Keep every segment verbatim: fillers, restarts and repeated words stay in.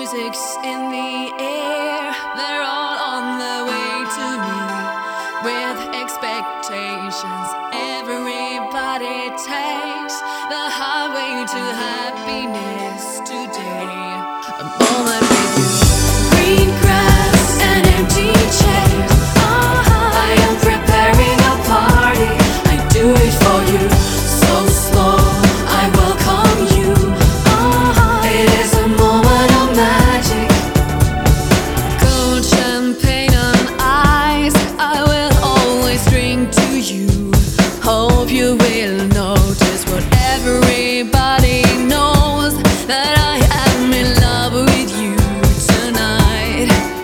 music's in the air. They're all on their way to me with expectations. Everybody takes the highway to happiness today. A moment with you. Green grass and empty chairs. Uh-huh. I am preparing a party. I do it for you. So slow, I welcome you. Uh-huh. It is a moment of magic. Cold champagne on ice. I will always drink to you. Hope you will notice what everybody knows, that I am in love with you tonight.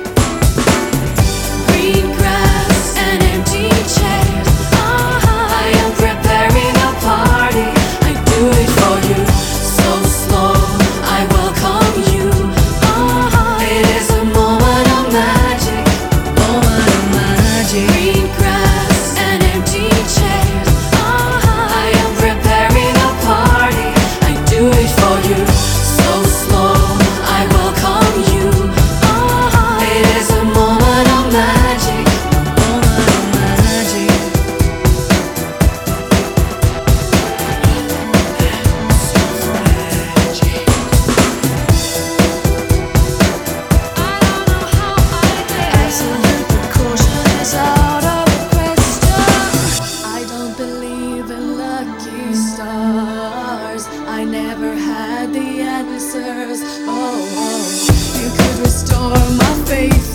Green grass and empty chairs. Uh-huh. I am preparing a party. I do it for you. So slow, I welcome you. Uh-huh. It is a moment of magic. Moment of magic. Green grass and empty chairs. Uh-huh. I am preparing a party. I do it for you. So slow, I welcome you. Uh-huh. It is a moment of magic. Moment of magic. Absolute precaution is out of the question. I don't believe in lucky stars. I never had the answers. Oh, oh. You could restore my faith